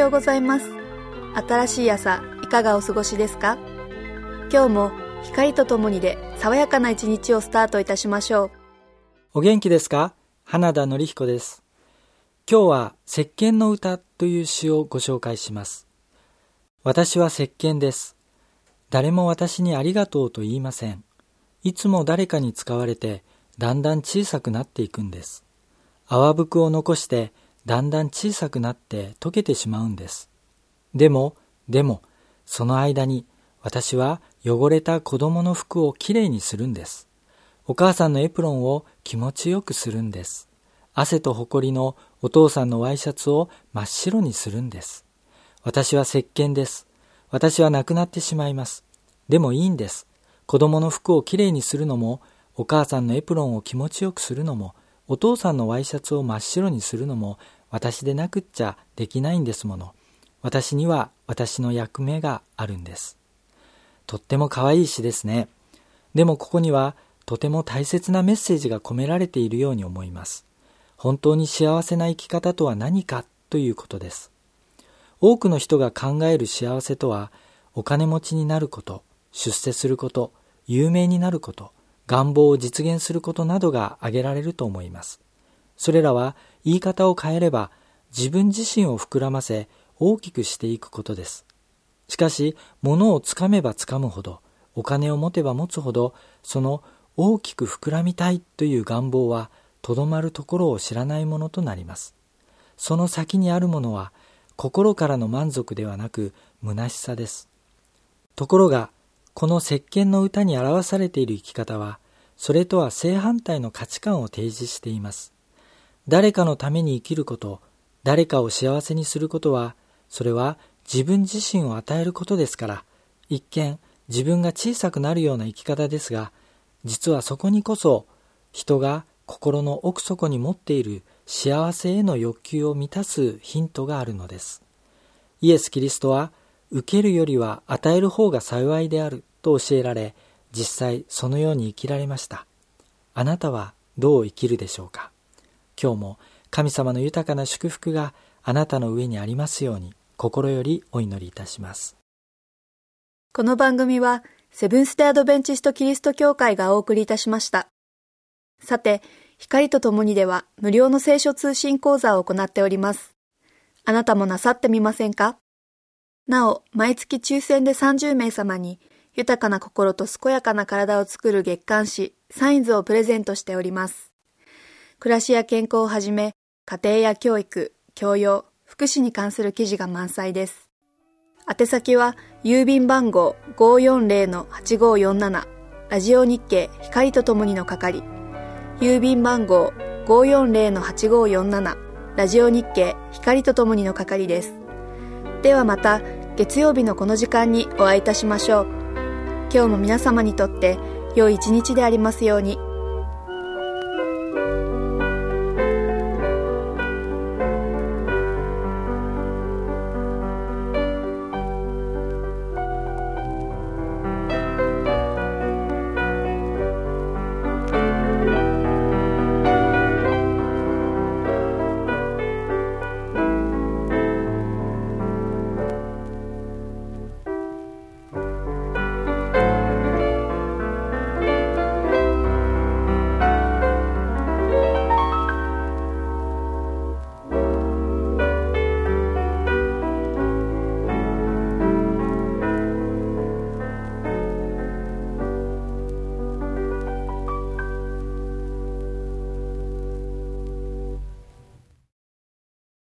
ようございます。新しい朝、いかがお過ごしですか？今日も光とともにで爽やかな一日をスタートいたしましょう。 お元気ですか？花田典彦です。今日は石鹸の歌という詩をご紹介します。私は石鹸です。誰も私にありがとうと言いません。いつも誰かに使われてだんだん小さくなっていくんです。泡吹を残してだんだん小さくなって溶けてしまうんです。でも、その間に私は汚れた子供の服をきれいにするんです。お母さんのエプロンを気持ちよくするんです。汗とほこりのお父さんのワイシャツを真っ白にするんです。私は石鹸です。私はなくなってしまいます。でもいいんです。子供の服をきれいにするのも、お母さんのエプロンを気持ちよくするのも、お父さんのワイシャツを真っ白にするのも、私でなくっちゃできないんですもの。私には私の役目があるんです。とっても可愛い詩ですね。でもここにはとても大切なメッセージが込められているように思います。本当に幸せな生き方とは何かということです。多くの人が考える幸せとは、お金持ちになること、出世すること、有名になること、願望を実現することなどが挙げられると思います。それらは言い方を変えれば、自分自身を膨らませ大きくしていくことです。しかし、物をつかめばつかむほど、お金を持てば持つほど、その大きく膨らみたいという願望は、とどまるところを知らないものとなります。その先にあるものは、心からの満足ではなく、虚しさです。ところが、この石鹸の歌に表されている生き方は、それとは正反対の価値観を提示しています。誰かのために生きること、誰かを幸せにすることは、それは自分自身を与えることですから、一見自分が小さくなるような生き方ですが、実はそこにこそ人が心の奥底に持っている幸せへの欲求を満たすヒントがあるのです。イエス・キリストは、受けるよりは与える方が幸いであると教えられ、実際そのように生きられました。あなたはどう生きるでしょうか？今日も神様の豊かな祝福があなたの上にありますように、心よりお祈りいたします。 この番組はセブンステアドベンチストキリスト教会がお送りいたしました。さて、光とともにでは無料の聖書通信講座を行っております。あなたもなさってみませんか？なお、毎月抽選で30名様に豊かな心と健やかな体を作る月刊誌サインズをプレゼントしております。暮らしや健康をはじめ、家庭や教育、教養、福祉に関する記事が満載です。宛先は郵便番号 540-8547 ラジオ日経光とともにの係、郵便番号 540-8547 ラジオ日経光とともにの係です。ではまた月曜日のこの時間にお会いいたしましょう。今日も皆様にとって良い一日でありますように。